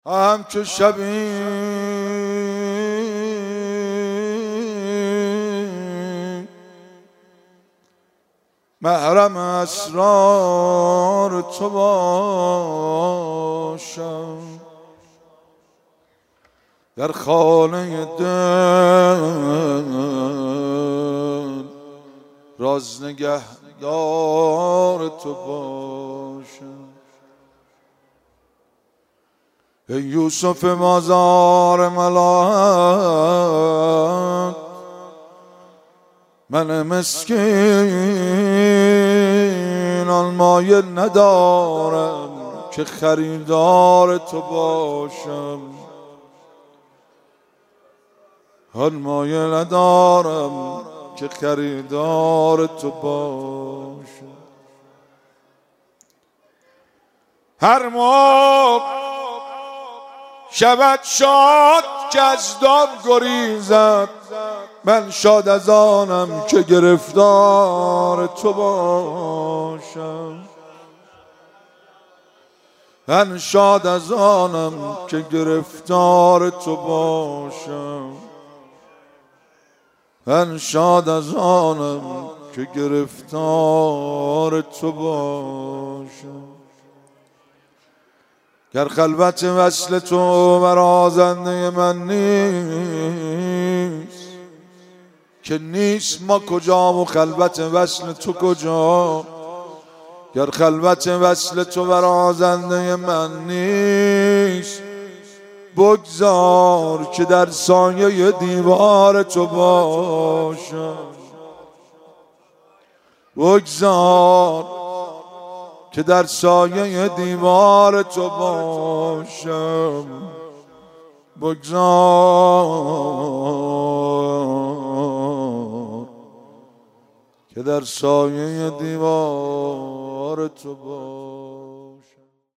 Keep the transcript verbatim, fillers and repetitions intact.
هم که شبی محرم اسرار تو باشم، در خانه دل راز نگهدار تو باشم. ای یوسف مازار ملاحت، من مسکین آن مایل ندارم که خریدار تو باشم. آن مایل ندارم که خریدار تو باشم. هر موقع شود شاد که از دام گریزد، من شاد از آنم که گرفتار تو باشم. من شاد از آنم که گرفتار تو باشم. من شاد از آنم که گرفتار تو باشم. گر خلوت وصل تو برازنده من نیست، که نیست ما کجا و خلوت وصل تو کجا. گر خلوت وصل تو برازنده من نیست، بگذار که در سایه دیوار تو باشم. بگذار که در سایه دیوار تو باشم. بگذار که در سایه دیوار تو باشم.